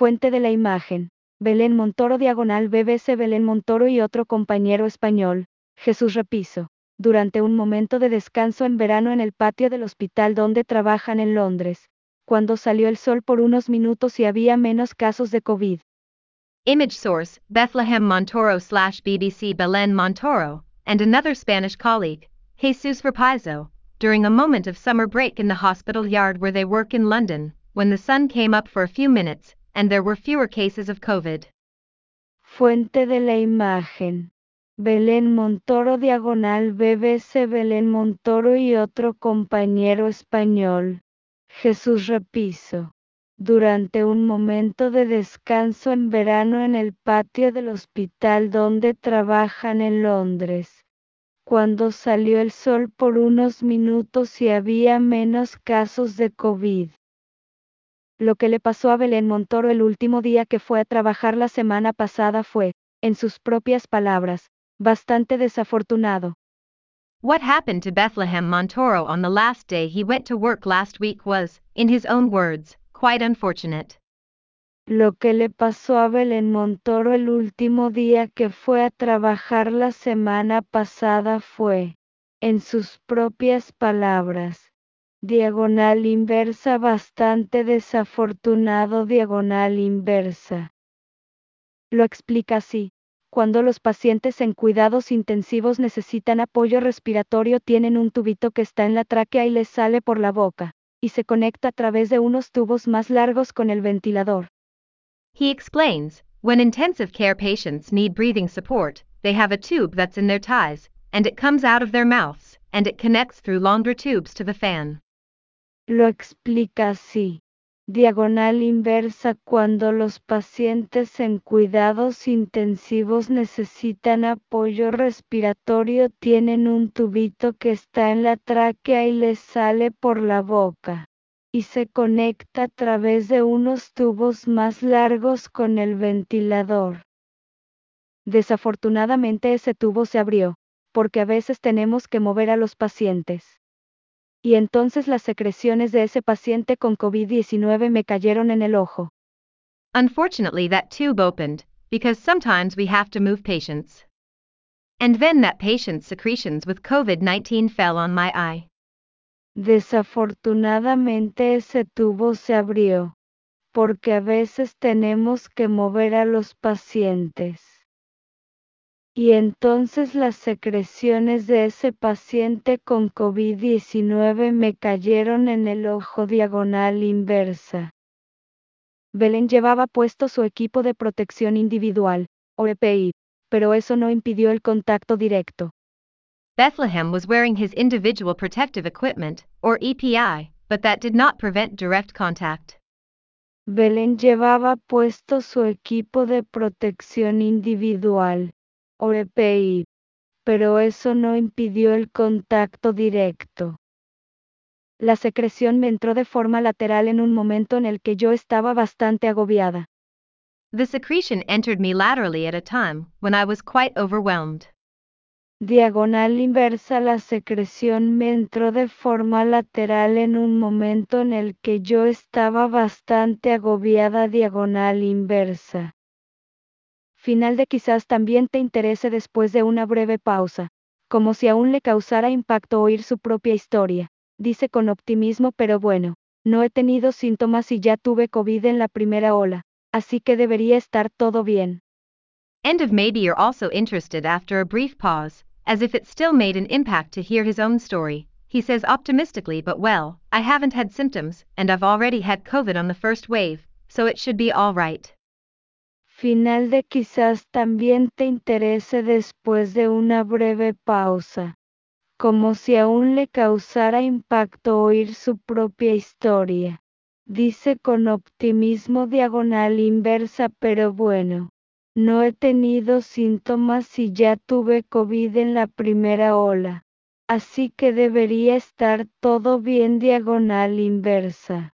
Fuente de la imagen. Belén Montoro / BBC Belén Montoro y otro compañero español, Jesús Repiso. Durante un momento de descanso en verano en el patio del hospital donde trabajan en Londres, cuando salió el sol por unos minutos y había menos casos de COVID. Image source, Bethlehem Montoro / BBC Belén Montoro, and another Spanish colleague, Jesus Repiso, during a moment of summer break in the hospital yard where they work in London, when the sun came up for a few minutes, and there were fewer cases of COVID. Fuente de la imagen. Belén Montoro / BBC Belén Montoro y otro compañero español, Jesús Repiso. Durante un momento de descanso en verano en el patio del hospital donde trabajan en Londres, cuando salió el sol por unos minutos y había menos casos de COVID. Lo que le pasó a Belén Montoro el último día que fue a trabajar la semana pasada fue, en sus propias palabras, bastante desafortunado. What happened to Bethlehem Montoro on the last day he went to work last week was, in his own words, quite unfortunate. Lo que le pasó a Belén Montoro el último día que fue a trabajar la semana pasada fue, en sus propias palabras, diagonal inversa bastante desafortunado diagonal inversa. Lo explica así. Cuando los pacientes en cuidados intensivos necesitan apoyo respiratorio tienen un tubito que está en la tráquea y les sale por la boca, y se conecta a través de unos tubos más largos con el ventilador. He explains, when intensive care patients need breathing support, they have a tube that's in their ties, and it comes out of their mouths, and it connects through longer tubes to the fan. Lo explica así. Diagonal inversa cuando los pacientes en cuidados intensivos necesitan apoyo respiratorio tienen un tubito que está en la tráquea y les sale por la boca, y se conecta a través de unos tubos más largos con el ventilador. Desafortunadamente ese tubo se abrió, porque a veces tenemos que mover a los pacientes. Y entonces las secreciones de ese paciente con COVID-19 me cayeron en el ojo. Unfortunately, that tube opened, because sometimes we have to move patients. And then that patient's secretions with COVID-19 fell on my eye. Desafortunadamente ese tubo se abrió, porque a veces tenemos que mover a los pacientes. Y entonces las secreciones de ese paciente con COVID-19 me cayeron en el ojo diagonal inversa. Belén llevaba puesto su equipo de protección individual, o EPI, pero eso no impidió el contacto directo. Bethlehem was wearing his individual protective equipment, or EPI, but that did not prevent direct contact. Belén llevaba puesto su equipo de protección individual, o EPI, pero eso no impidió el contacto directo. La secreción me entró de forma lateral en un momento en el que yo estaba bastante agobiada. The secretion entered me laterally at a time when I was quite overwhelmed. Diagonal inversa. La secreción me entró de forma lateral en un momento en el que yo estaba bastante agobiada. Diagonal inversa. Final de quizás también te interese después de una breve pausa, como si aún le causara impacto oír su propia historia. Dice con optimismo, pero bueno, no he tenido síntomas y ya tuve COVID en la primera ola, así que debería estar todo bien. End of. Maybe you're also interested after a brief pause, as if it still made an impact to hear his own story. He says optimistically, but well, I haven't had symptoms, and I've already had COVID on the first wave, so it should be all right. Final de quizás también te interese después de una breve pausa, como si aún le causara impacto oír su propia historia. Dice con optimismo diagonal inversa, pero bueno, no he tenido síntomas y ya tuve COVID en la primera ola, así que debería estar todo bien. Diagonal inversa.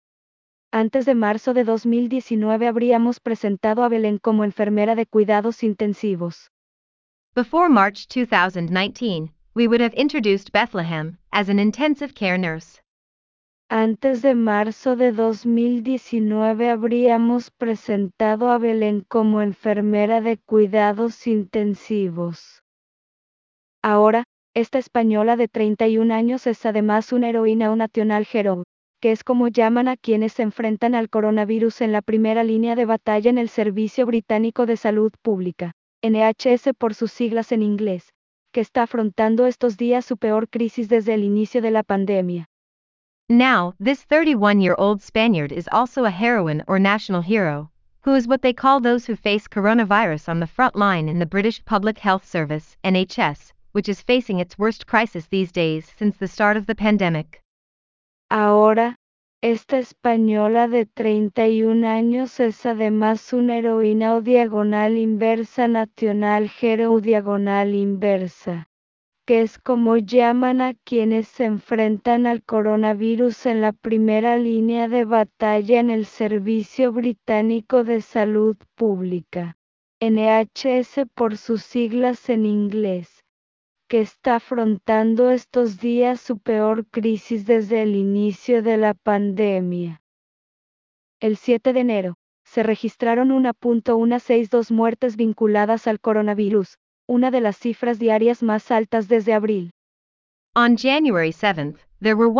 Antes de marzo de 2019 habríamos presentado a Belén como enfermera de cuidados intensivos. Before March 2019, we would have introduced Bethlehem as an intensive care nurse. Antes de marzo de 2019 habríamos presentado a Belén como enfermera de cuidados intensivos. Ahora, esta española de 31 años es además una heroína o national hero, que es como llaman a quienes se enfrentan al coronavirus en la primera línea de batalla en el Servicio Británico de Salud Pública, NHS por sus siglas en inglés, que está afrontando estos días su peor crisis desde el inicio de la pandemia. Now, this 31-year-old Spaniard is also a heroine or national hero, who is what they call those who face coronavirus on the front line in the British Public Health Service, NHS, which is facing its worst crisis these days since the start of the pandemic. Ahora, esta española de 31 años es además una heroína o diagonal inversa national hero o diagonal inversa, que es como llaman a quienes se enfrentan al coronavirus en la primera línea de batalla en el Servicio Británico de Salud Pública, NHS por sus siglas en inglés, que está afrontando estos días su peor crisis desde el inicio de la pandemia. El 7 de enero, se registraron 1.162 muertes vinculadas al coronavirus, una de las cifras diarias más altas desde abril. On January 7th, there were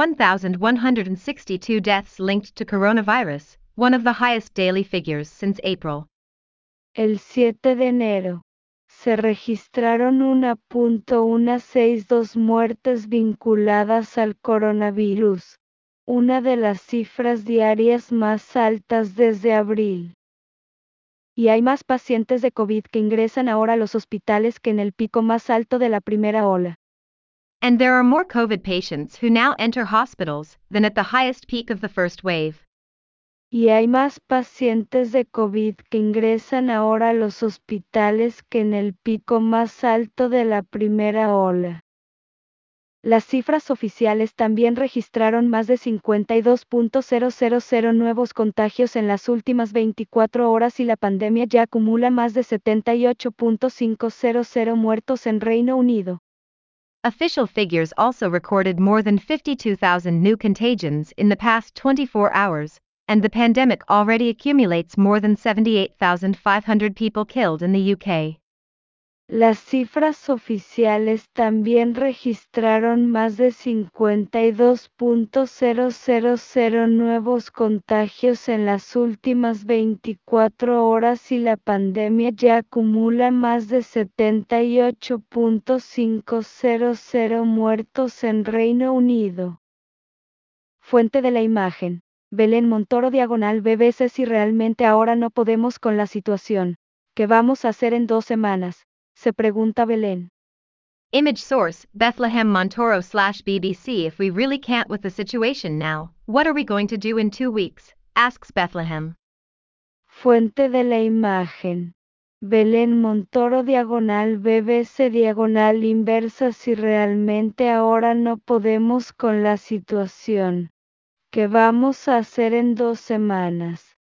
1,162 deaths linked to coronavirus, one of the highest daily figures since April. El 7 de enero, se registraron 1.162 muertes vinculadas al coronavirus, una de las cifras diarias más altas desde abril. Y hay más pacientes de COVID que ingresan ahora a los hospitales que en el pico más alto de la primera ola. And there are more COVID patients who now enter hospitals than at the highest peak of the first wave. Y hay más pacientes de COVID que ingresan ahora a los hospitales que en el pico más alto de la primera ola. Las cifras oficiales también registraron más de 52.000 nuevos contagios en las últimas 24 horas y la pandemia ya acumula más de 78.500 muertos en Reino Unido. Official figures also recorded more than 52,000 new contagions in the past 24 hours, and the pandemic already accumulates more than 78,500 people killed in the UK. Las cifras oficiales también registraron más de 52.000 nuevos contagios en las últimas 24 horas y la pandemia ya acumula más de 78.500 muertos en Reino Unido. Fuente de la imagen: Belén Montoro / BBC. Si realmente ahora no podemos con la situación, ¿qué vamos a hacer en 2 semanas?, se pregunta Belén. Image source, Bethlehem Montoro / BBC. If we really can't with the situation now, what are we going to do in 2 weeks? Asks Bethlehem. Fuente de la imagen: Belén Montoro / BBC / inversa. Si realmente ahora no podemos con la situación, ¿qué vamos a hacer en 2 semanas?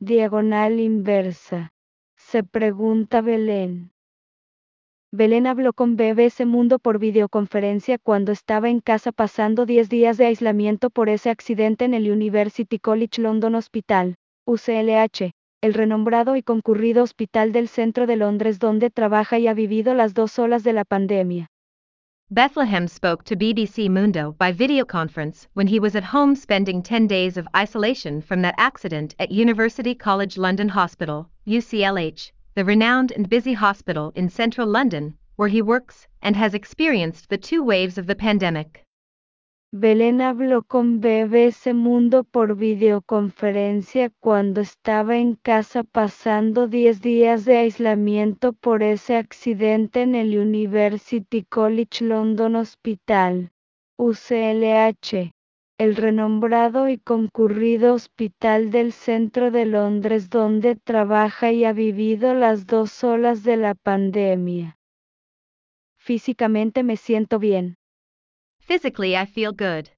/inversa. Se pregunta Belén. Belén habló con BBC Mundo por videoconferencia cuando estaba en casa pasando 10 días de aislamiento por ese accidente en el University College London Hospital, UCLH, el renombrado y concurrido hospital del centro de Londres donde trabaja y ha vivido las 2 olas de la pandemia. Bethlehem spoke to BBC Mundo by videoconference when he was at home spending 10 days of isolation from that accident at University College London Hospital, UCLH, the renowned and busy hospital in central London, where he works and has experienced the 2 waves of the pandemic. Belén habló con BBC Mundo por videoconferencia cuando estaba en casa pasando 10 días de aislamiento por ese accidente en el University College London Hospital, UCLH, el renombrado y concurrido hospital del centro de Londres donde trabaja y ha vivido las 2 olas de la pandemia. Físicamente me siento bien. Physically, I feel good.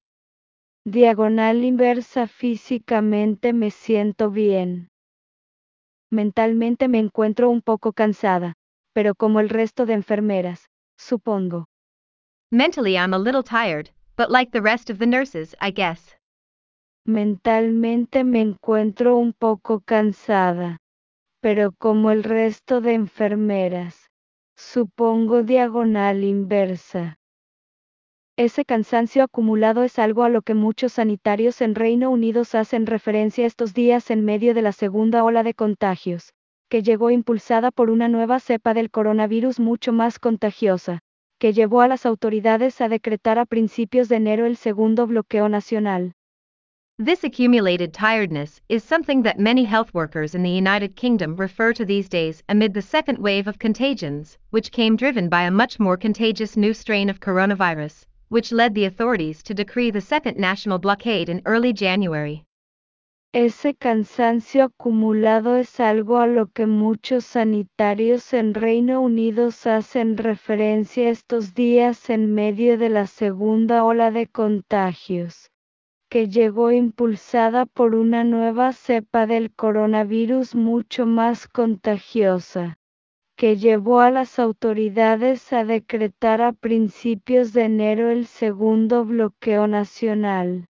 /inversa. Físicamente me siento bien. Mentalmente me encuentro un poco cansada, pero como el resto de enfermeras, supongo. Mentally, I'm a little tired, but like the rest of the nurses, I guess. Mentalmente me encuentro un poco cansada, pero como el resto de enfermeras, supongo diagonal inversa. Ese cansancio acumulado es algo a lo que muchos sanitarios en Reino Unido hacen referencia estos días en medio de la segunda ola de contagios, que llegó impulsada por una nueva cepa del coronavirus mucho más contagiosa, que llevó a las autoridades a decretar a principios de enero el segundo bloqueo nacional. This accumulated tiredness is something that many health workers in the United Kingdom refer to these days amid the second wave of contagions, which came driven by a much more contagious new strain of coronavirus, which led the authorities to decree the second national blockade in early January. Ese cansancio acumulado es algo a lo que muchos sanitarios en Reino Unido hacen referencia estos días en medio de la segunda ola de contagios, que llegó impulsada por una nueva cepa del coronavirus mucho más contagiosa, que llevó a las autoridades a decretar a principios de enero el segundo bloqueo nacional.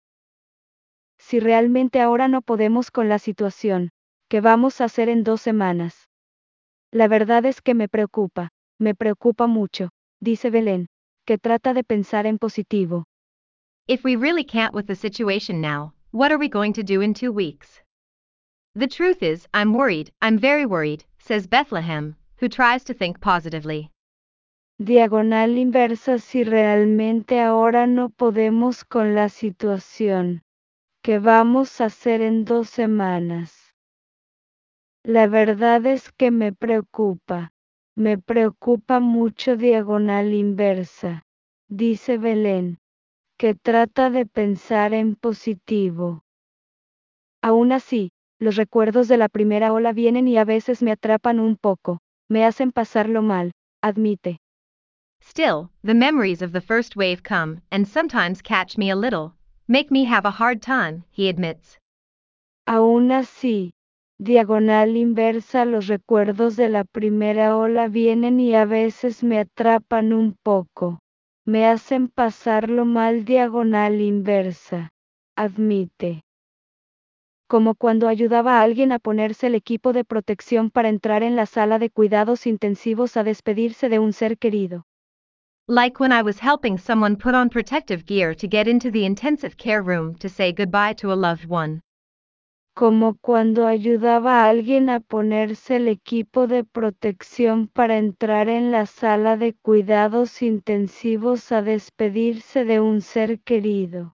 Si realmente ahora no podemos con la situación, ¿qué vamos a hacer en 2 semanas? La verdad es que me preocupa mucho, dice Belén, que trata de pensar en positivo. If we really can't with the situation now, what are we going to do in 2 weeks? The truth is, I'm very worried, says Bethlehem, who tries to think positively. Diagonal inversa. Si realmente ahora no podemos con la situación, ¿qué vamos a hacer en 2 semanas? La verdad es que me preocupa mucho diagonal inversa, dice Belén, que trata de pensar en positivo. Aún así, los recuerdos de la primera ola vienen y a veces me atrapan un poco, me hacen pasarlo mal, admite. Still, the memories of the first wave come and sometimes catch me a little, make me have a hard time, he admits. Aún así, diagonal inversa. Los recuerdos de la primera ola vienen y a veces me atrapan un poco, me hacen pasarlo mal. Diagonal inversa, admite. Como cuando ayudaba a alguien a ponerse el equipo de protección para entrar en la sala de cuidados intensivos a despedirse de un ser querido. Like when I was helping someone put on protective gear to get into the intensive care room to say goodbye to a loved one. Como cuando ayudaba a alguien a ponerse el equipo de protección para entrar en la sala de cuidados intensivos a despedirse de un ser querido.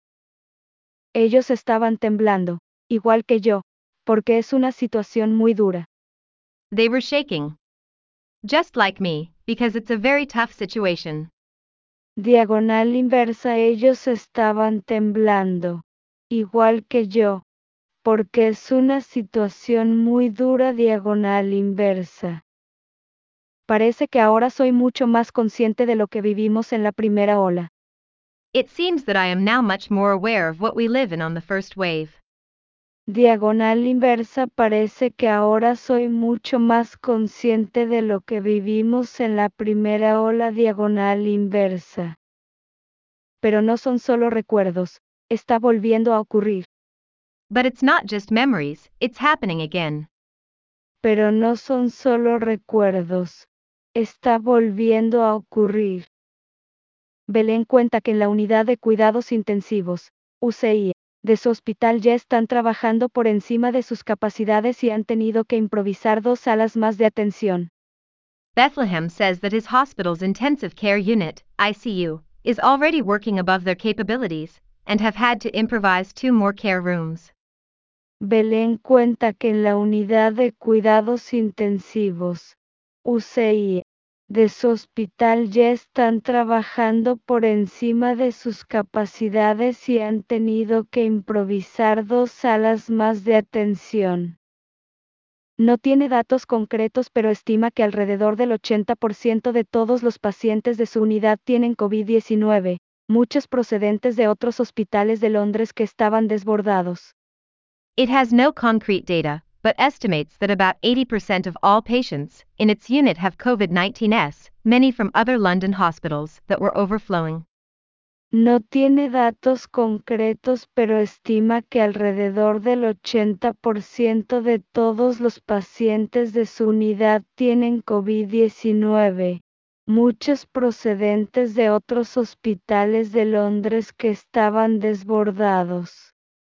Ellos estaban temblando, igual que yo, porque es una situación muy dura. They were shaking. Just like me, because it's a very tough situation. Diagonal inversa. Ellos estaban temblando, igual que yo, porque es una situación muy dura. Diagonal inversa. Parece que ahora soy mucho más consciente de lo que vivimos en la primera ola. It seems that I am now much more aware of what we live in on the first wave. Diagonal inversa. Parece que ahora soy mucho más consciente de lo que vivimos en la primera ola. Diagonal inversa. Pero no son solo recuerdos, está volviendo a ocurrir. But it's not just memories, it's happening again. Pero no son solo recuerdos, está volviendo a ocurrir. Belén cuenta que en la unidad de cuidados intensivos, UCI, de su hospital ya están trabajando por encima de sus capacidades y han tenido que improvisar 2 salas más de atención. Bethlehem says that his hospital's intensive care unit, ICU, is already working above their capabilities, and have had to improvise 2 more care rooms. Belén cuenta que en la unidad de cuidados intensivos, UCI, de su hospital ya están trabajando por encima de sus capacidades y han tenido que improvisar 2 salas más de atención. No tiene datos concretos, pero estima que alrededor del 80% de todos los pacientes de su unidad tienen COVID-19, muchos procedentes de otros hospitales de Londres que estaban desbordados. It has no concrete data, but estimates that about 80% of all patients in its unit have COVID-19, many from other London hospitals that were overflowing. No tiene datos concretos, pero estima que alrededor del 80% de todos los pacientes de su unidad tienen COVID-19, muchos procedentes de otros hospitales de Londres que estaban desbordados.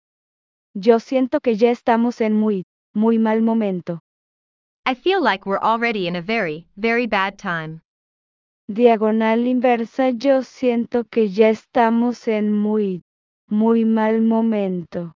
Yo siento que ya estamos en muy mal momento. I feel like we're already in a very, very bad time. Diagonal inversa. Yo siento que ya estamos en muy mal momento.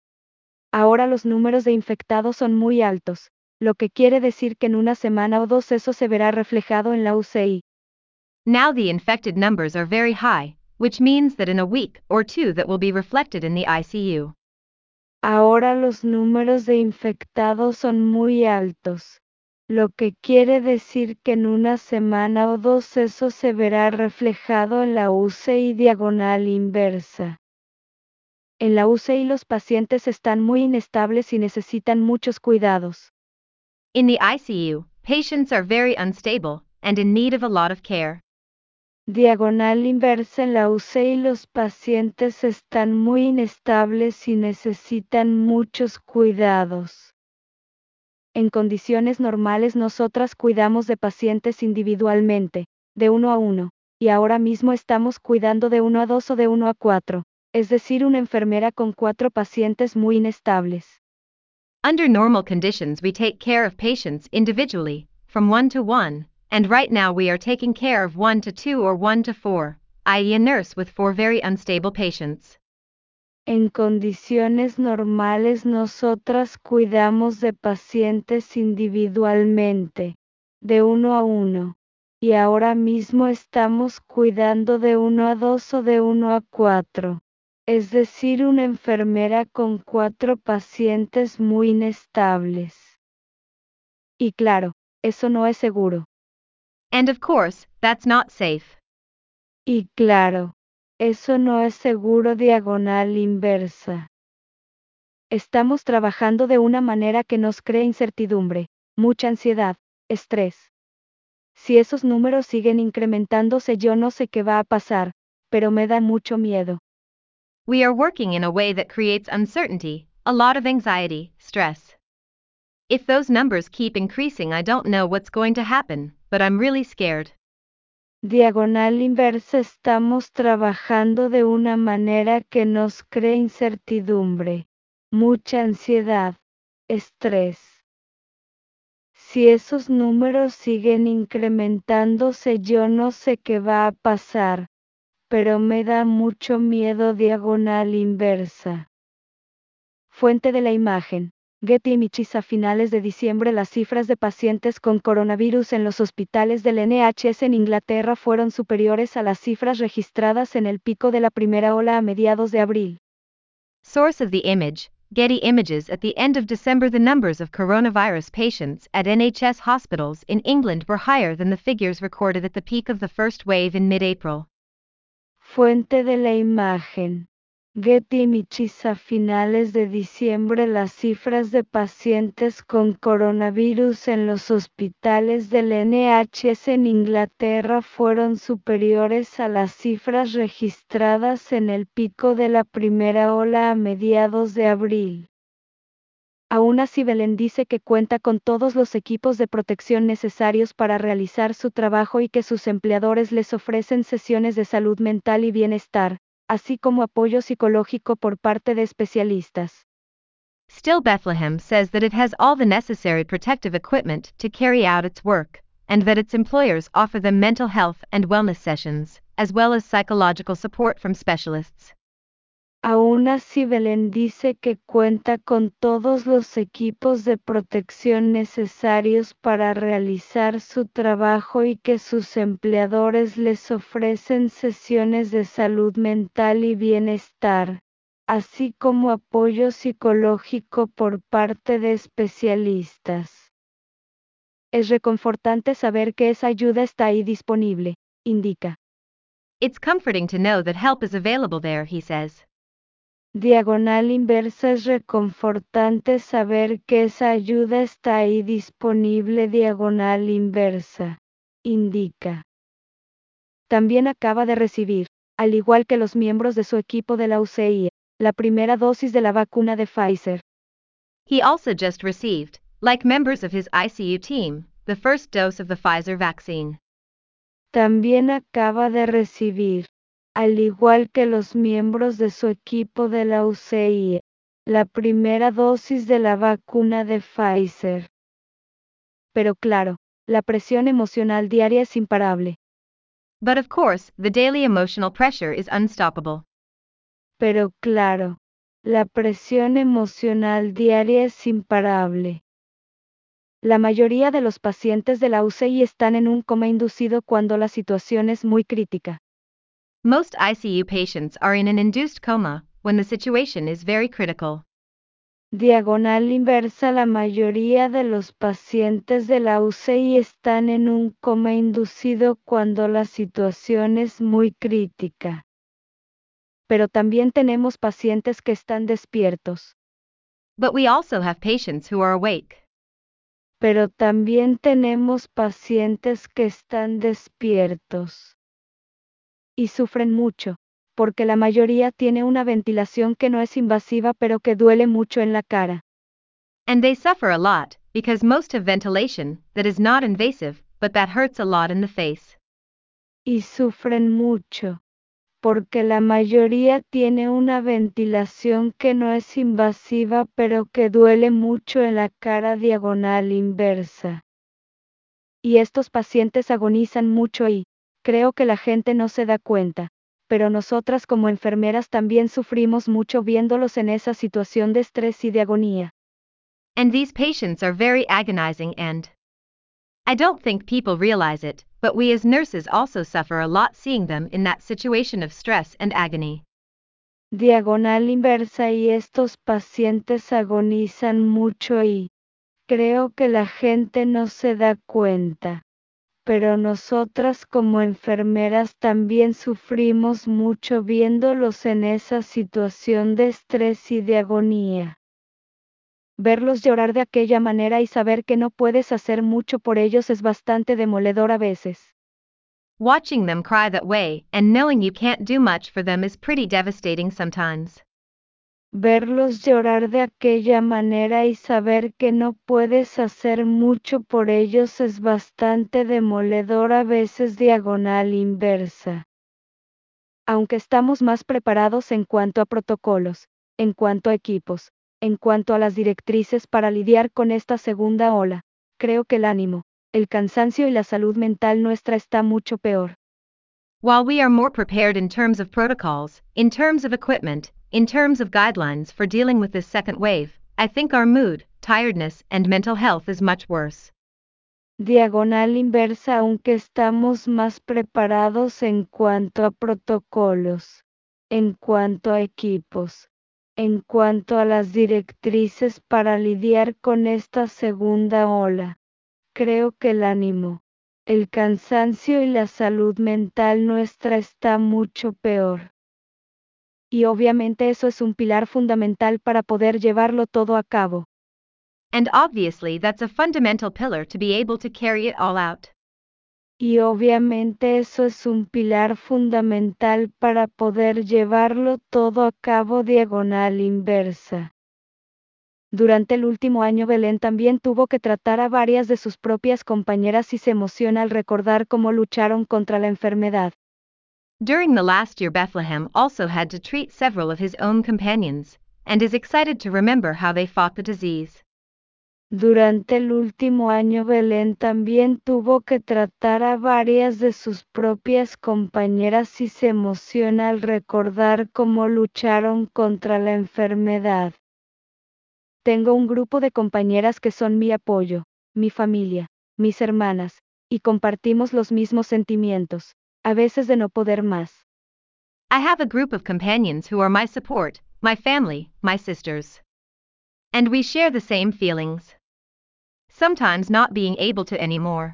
Ahora los números de infectados son muy altos, lo que quiere decir que en una semana o dos eso se verá reflejado en la UCI. Now the infected numbers are very high, which means that in a week or two that will be reflected in the ICU. Ahora los números de infectados son muy altos, lo que quiere decir que en una semana o dos eso se verá reflejado en la UCI diagonal inversa. En la UCI los pacientes están muy inestables y necesitan muchos cuidados. In the ICU, patients are very unstable and in need of a lot of care. Diagonal inversa. En la UCI los pacientes están muy inestables y necesitan muchos cuidados. En condiciones normales nosotras cuidamos de pacientes individualmente, de 1 a 1, y ahora mismo estamos cuidando de 1 a 2 o de 1 a 4, es decir, una enfermera con 4 pacientes muy inestables. Under normal conditions we take care of patients individually, from 1 to 1, and right now we are taking care of 1 to 2 or 1 to 4, i.e. a nurse with 4 very unstable patients. En condiciones normales nosotras cuidamos de pacientes individualmente, de 1 a 1, y ahora mismo estamos cuidando de 1 a 2 o de 1 a 4, es decir, una enfermera con 4 pacientes muy inestables. Y claro, eso no es seguro. And of course, that's not safe. Y claro, eso no es seguro. Diagonal inversa. Estamos trabajando de una manera que nos crea incertidumbre, mucha ansiedad, estrés. Si esos números siguen incrementándose, yo no sé qué va a pasar, pero me da mucho miedo. We are working in a way that creates uncertainty, a lot of anxiety, stress. If those numbers keep increasing, I don't know what's going to happen, but I'm really scared. Diagonal inversa. Estamos trabajando de una manera que nos crea incertidumbre, mucha ansiedad, estrés. Si esos números siguen incrementándose, yo no sé qué va a pasar, pero me da mucho miedo. Diagonal inversa. Fuente de la imagen. Getty Images. A finales de diciembre las cifras de pacientes con coronavirus en los hospitales del NHS en Inglaterra fueron superiores a las cifras registradas en el pico de la primera ola a mediados de abril. Source of the image, Getty Images. At the end of December the numbers of coronavirus patients at NHS hospitals in England were higher than the figures recorded at the peak of the first wave in mid-April. Fuente de la imagen. Getty Images. A finales de diciembre las cifras de pacientes con coronavirus en los hospitales del NHS en Inglaterra fueron superiores a las cifras registradas en el pico de la primera ola a mediados de abril. Aún así, Belén dice que cuenta con todos los equipos de protección necesarios para realizar su trabajo y que sus empleadores les ofrecen sesiones de salud mental y bienestar, así como apoyo psicológico por parte de especialistas. Still, Bethlehem says that it has all the necessary protective equipment to carry out its work, and that its employers offer them mental health and wellness sessions, as well as psychological support from specialists. Aún así, Belén dice que cuenta con todos los equipos de protección necesarios para realizar su trabajo y que sus empleadores les ofrecen sesiones de salud mental y bienestar, así como apoyo psicológico por parte de especialistas. Es reconfortante saber que esa ayuda está ahí disponible, indica. It's comforting to know that help is available there, he says. Diagonal inversa. Es reconfortante saber que esa ayuda está ahí disponible. Diagonal inversa. Indica. También acaba de recibir al igual que los miembros de su equipo de la UCI, la primera dosis de la vacuna de Pfizer. He also just received, like members of his ICU team, the first dose of the Pfizer vaccine. También acaba de recibir, al igual que los miembros de su equipo de la UCI, la primera dosis de la vacuna de Pfizer. Pero claro, la presión emocional diaria es imparable. But of course, the daily emotional pressure is unstoppable. Pero claro, la presión emocional diaria es imparable. La mayoría de los pacientes de la UCI están en un coma inducido cuando la situación es muy crítica. Most ICU patients are in an induced coma when the situation is very critical. Diagonal inversa. La mayoría de los pacientes de la UCI están en un coma inducido cuando la situación es muy crítica. Pero también tenemos pacientes que están despiertos. But we also have patients who are awake. Pero también tenemos pacientes que están despiertos. Y sufren mucho, porque la mayoría tiene una ventilación que no es invasiva pero que duele mucho en la cara. And they suffer a lot, because most have ventilation that is not invasive, but that hurts a lot in the face. Y sufren mucho, porque la mayoría tiene una ventilación que no es invasiva pero que duele mucho en la cara diagonal inversa. Y estos pacientes agonizan mucho y, creo que la gente no se da cuenta, pero nosotras como enfermeras también sufrimos mucho viéndolos en esa situación de estrés y de agonía. And these patients are very agonizing and I don't think people realize it, but we as nurses also suffer a lot seeing them in that situation of stress and agony. Diagonal inversa. Y estos pacientes agonizan mucho y, creo que la gente no se da cuenta, pero nosotras como enfermeras también sufrimos mucho viéndolos en esa situación de estrés y de agonía. Verlos llorar de aquella manera y saber que no puedes hacer mucho por ellos es bastante demoledor a veces. Watching them cry that way and knowing you can't do much for them is pretty devastating sometimes. Verlos llorar de aquella manera y saber que no puedes hacer mucho por ellos es bastante demoledor a veces. Diagonal inversa. Aunque estamos más preparados en cuanto a protocolos, en cuanto a equipos, en cuanto a las directrices para lidiar con esta segunda ola, creo que el ánimo, el cansancio y la salud mental nuestra está mucho peor. While we are more prepared in terms of protocols, in terms of equipment, in terms of guidelines for dealing with this second wave, I think our mood, tiredness, and mental health is much worse. Diagonal inversa. Aunque estamos más preparados en cuanto a protocolos, en cuanto a equipos, en cuanto a las directrices para lidiar con esta segunda ola, creo que el ánimo, el cansancio y la salud mental nuestra está mucho peor. Y obviamente eso es un pilar fundamental para poder llevarlo todo a cabo. And obviously that's a fundamental pillar to be able to carry it all out. Y obviamente eso es un pilar fundamental para poder llevarlo todo a cabo. Diagonal inversa. Durante el último año Belén también tuvo que tratar a varias de sus propias compañeras y se emociona al recordar cómo lucharon contra la enfermedad. During the last year, Bethlehem also had to treat several of his own companions, and is excited to remember how they fought the disease. Durante el último año Belén también tuvo que tratar a varias de sus propias compañeras y se emociona al recordar cómo lucharon contra la enfermedad. Tengo un grupo de compañeras que son mi apoyo, mi familia, mis hermanas, y compartimos los mismos sentimientos, a veces de no poder más. I have a group of companions who are my support, my family, my sisters. And we share the same feelings. Sometimes not being able to anymore.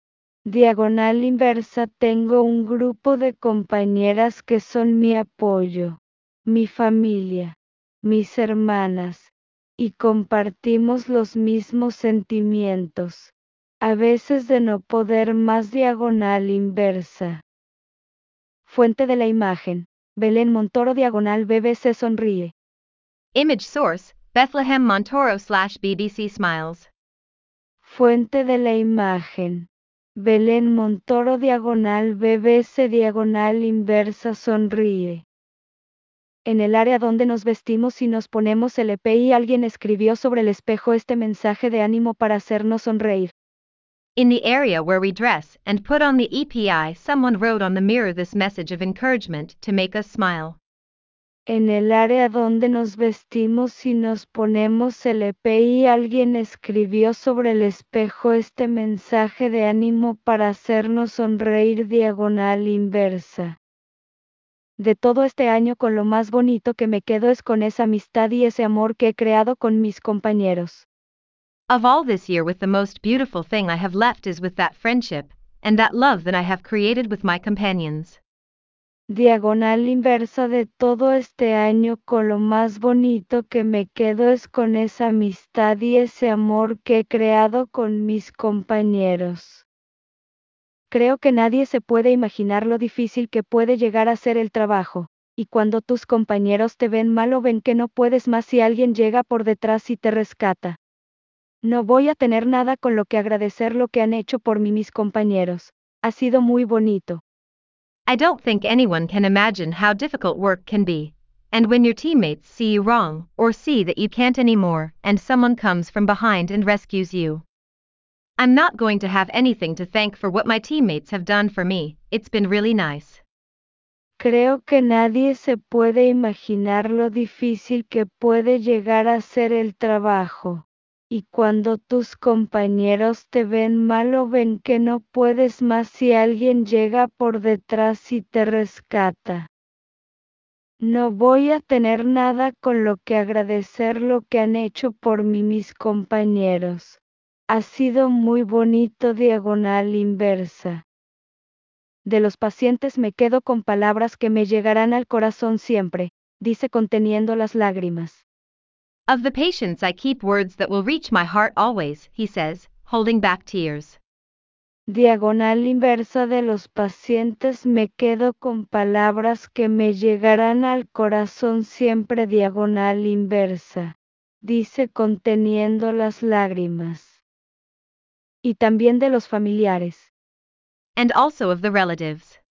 Diagonal inversa. Tengo un grupo de compañeras que son mi apoyo, mi familia, mis hermanas, y compartimos los mismos sentimientos, a veces de no poder más. Diagonal inversa. Fuente de la imagen. Belén Montoro / BBC sonríe. Image source, Bethlehem Montoro / BBC Smiles. Fuente de la imagen. Belén Montoro / BBC /inversa sonríe. En el área donde nos vestimos y nos ponemos el EPI, alguien escribió sobre el espejo este mensaje de ánimo para hacernos sonreír. In the area where we dress and put on the EPI, someone wrote on the mirror this message of encouragement to make us smile. En el área donde nos vestimos y nos ponemos el EPI, alguien escribió sobre el espejo este mensaje de ánimo para hacernos sonreír /inversa. De todo este año, con lo más bonito que me quedo es con esa amistad y ese amor que he creado con mis compañeros. Of all this year, with the most beautiful thing I have left is with that friendship, and that love that I have created with my companions. /inversa. De todo este año, con lo más bonito que me quedo es con esa amistad y ese amor que he creado con mis compañeros. Creo que nadie se puede imaginar lo difícil que puede llegar a ser el trabajo, y cuando tus compañeros te ven mal o ven que no puedes más y alguien llega por detrás y te rescata. No voy a tener nada con lo que agradecer lo que han hecho por mí mis compañeros. Ha sido muy bonito. I don't think anyone can imagine how difficult work can be. And when your teammates see you wrong, or see that you can't anymore, and someone comes from behind and rescues you. I'm not going to have anything to thank for what my teammates have done for me. It's been really nice. Creo que nadie se puede imaginar lo difícil que puede llegar a ser el trabajo. Y cuando tus compañeros te ven mal o ven que no puedes más y alguien llega por detrás y te rescata. No voy a tener nada con lo que agradecer lo que han hecho por mí mis compañeros. Ha sido muy bonito /inversa. De los pacientes me quedo con palabras que me llegarán al corazón siempre, dice conteniendo las lágrimas. Of the patients I keep words that will reach my heart always, he says, holding back tears. /inversa. De los pacientes me quedo con palabras que me llegarán al corazón siempre /inversa. Dice conteniendo las lágrimas. Y también de los familiares. And also of the relatives.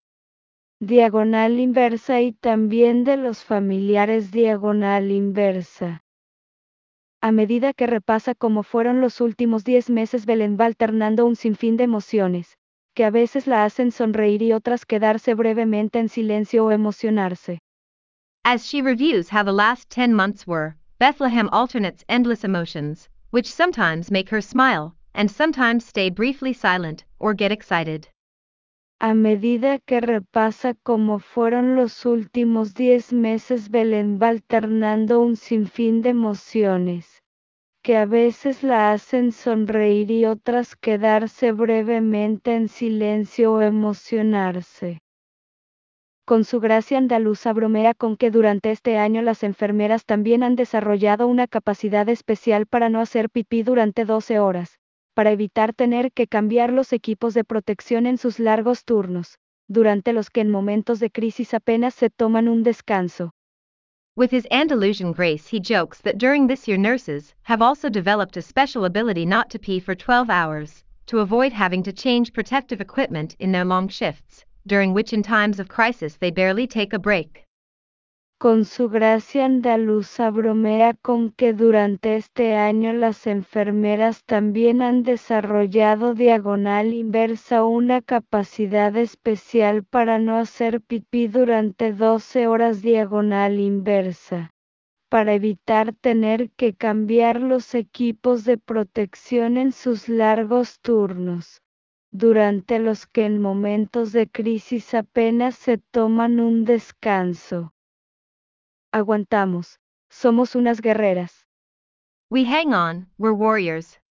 /inversa. Y también de los familiares /inversa. A medida que repasa cómo fueron los últimos 10 meses, Belén va alternando un sinfín de emociones, que a veces la hacen sonreír y otras quedarse brevemente en silencio o emocionarse. As she reviews how the last 10 months were, Bethlehem alternates endless emotions, which sometimes make her smile, and sometimes stay briefly silent, or get excited. A medida que repasa cómo fueron los últimos 10 meses, Belén va alternando un sinfín de emociones, que a veces la hacen sonreír y otras quedarse brevemente en silencio o emocionarse. Con su gracia andaluza bromea con que durante este año las enfermeras también han desarrollado una capacidad especial para no hacer pipí durante 12 horas, para evitar tener que cambiar los equipos de protección en sus largos turnos, durante los que en momentos de crisis apenas se toman un descanso. With his Andalusian grace, he jokes that during this year nurses have also developed a special ability not to pee for 12 hours, to avoid having to change protective equipment in their long shifts, during which in times of crisis they barely take a break. Con su gracia andaluza bromea con que durante este año las enfermeras también han desarrollado /inversa una capacidad especial para no hacer pipí durante 12 horas /inversa, para evitar tener que cambiar los equipos de protección en sus largos turnos, durante los que en momentos de crisis apenas se toman un descanso. Aguantamos. Somos unas guerreras. We hang on, we're warriors.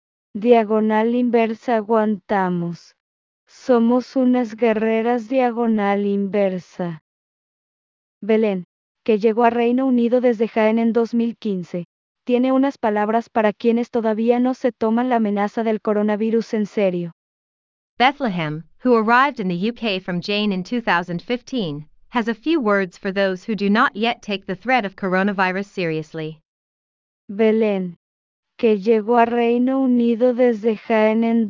/inversa. Aguantamos. Somos unas guerreras /inversa. Belén, que llegó a Reino Unido desde Jaén en 2015, tiene unas palabras para quienes todavía no se toman la amenaza del coronavirus en serio. Bethlehem, who arrived in the UK from Jane in 2015, has a few words for those who do not yet take the threat of coronavirus seriously. Belén, que llegó a Reino Unido desde Jaén en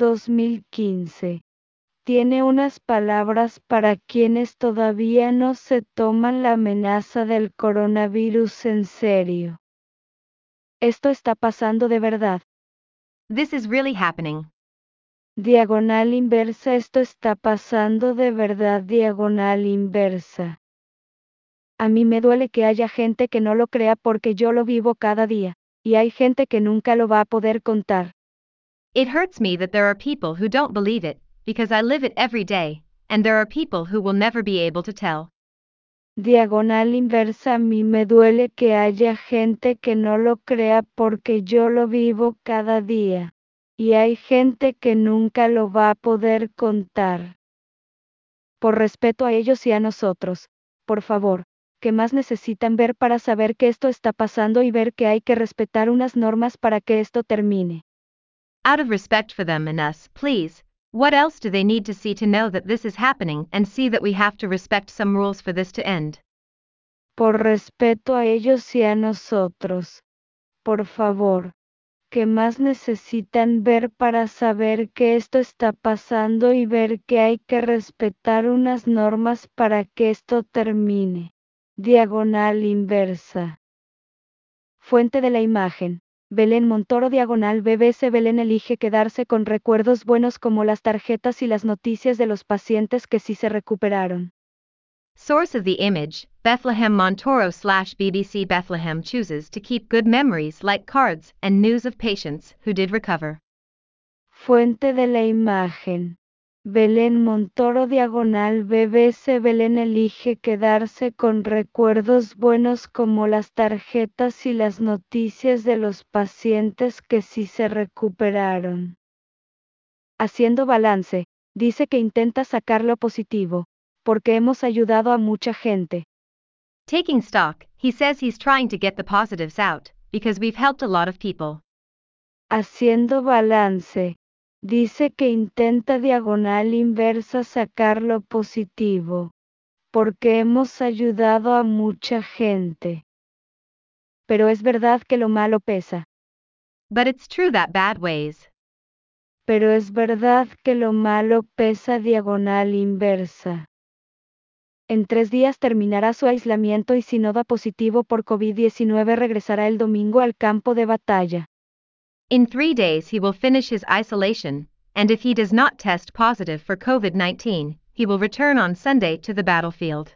2015. Tiene unas palabras para quienes todavía no se toman la amenaza del coronavirus en serio. Esto está pasando de verdad. This is really happening. Diagonal inversa. Esto está pasando de verdad. Diagonal inversa. A mí me duele que haya gente que no lo crea porque yo lo vivo cada día, y hay gente que nunca lo va a poder contar. It hurts me that there are people who don't believe it, because I live it every day, and there are people who will never be able to tell. Diagonal inversa. A mí me duele que haya gente que no lo crea porque yo lo vivo cada día, y hay gente que nunca lo va a poder contar. Por respeto a ellos y a nosotros, por favor, ¿qué más necesitan ver para saber que esto está pasando y ver que hay que respetar unas normas para que esto termine? Out of respect for them and us, please, what else do they need to see to know that this is happening and see that we have to respect some rules for this to end? Por respeto a ellos y a nosotros, por favor, ¿qué más necesitan ver para saber que esto está pasando y ver que hay que respetar unas normas para que esto termine? Diagonal inversa. Fuente de la imagen. Belén Montoro diagonal BBC. Belén elige quedarse con recuerdos buenos como las tarjetas y las noticias de los pacientes que sí se recuperaron. Source of the image, Bethlehem Montoro / BBC. Bethlehem chooses to keep good memories like cards and news of patients who did recover. Fuente de la imagen. Belén Montoro diagonal BBC. Belén elige quedarse con recuerdos buenos como las tarjetas y las noticias de los pacientes que sí se recuperaron. Haciendo balance, dice que intenta sacar lo positivo, porque hemos ayudado a mucha gente. Taking stock, he says he's trying to get the positives out, because we've helped a lot of people. Haciendo balance, dice que intenta diagonal inversa sacar lo positivo, porque hemos ayudado a mucha gente. Pero es verdad que lo malo pesa. But it's true that bad weighs. Pero es verdad que lo malo pesa. Diagonal inversa. En 3 días terminará su aislamiento y si no da positivo por COVID-19 regresará el domingo al campo de batalla. In 3 days he will finish his isolation, and if he does not test positive for COVID-19, he will return on Sunday to the battlefield.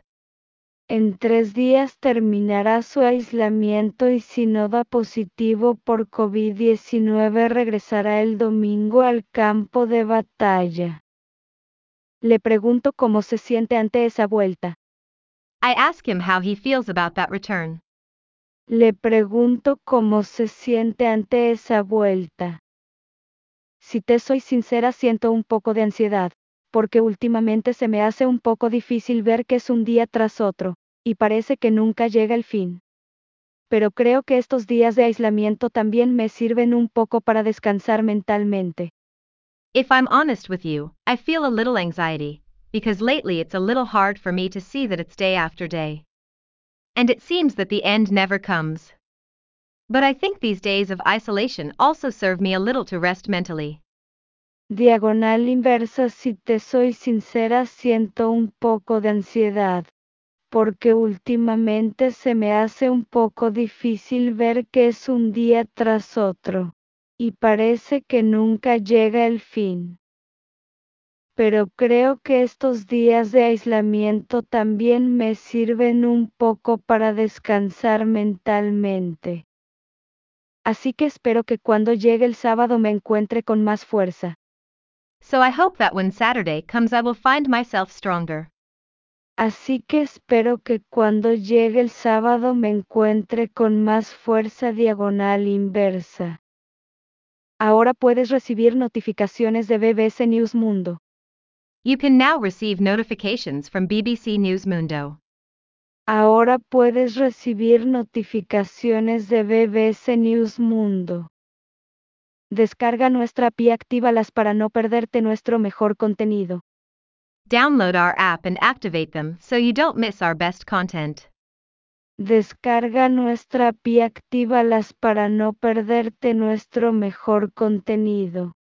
En 3 días terminará su aislamiento y si no da positivo por COVID-19 regresará el domingo al campo de batalla. Le pregunto cómo se siente ante esa vuelta. I ask him how he feels about that return. Le pregunto cómo se siente ante esa vuelta. Si te soy sincera, siento un poco de ansiedad, porque últimamente se me hace un poco difícil ver que es un día tras otro, y parece que nunca llega el fin. Pero creo que estos días de aislamiento también me sirven un poco para descansar mentalmente. If I'm honest with you, I feel a little anxiety, because lately it's a little hard for me to see that it's day after day. And it seems that the end never comes. But I think these days of isolation also serve me a little to rest mentally. Diagonal inversa. Si te soy sincera, siento un poco de ansiedad, porque últimamente se me hace un poco difícil ver que es un día tras otro, y parece que nunca llega el fin. Pero creo que estos días de aislamiento también me sirven un poco para descansar mentalmente. Así que espero que cuando llegue el sábado me encuentre con más fuerza. So I hope that when Saturday comes I will find myself stronger. Así que espero que cuando llegue el sábado me encuentre con más fuerza. Diagonal inversa. Ahora puedes recibir notificaciones de BBC News Mundo. You can now receive notifications from BBC News Mundo. Ahora puedes recibir notificaciones de BBC News Mundo. Descarga nuestra app y actívalas para no perderte nuestro mejor contenido. Download our app and activate them so you don't miss our best content. Descarga nuestra app y actívalas para no perderte nuestro mejor contenido.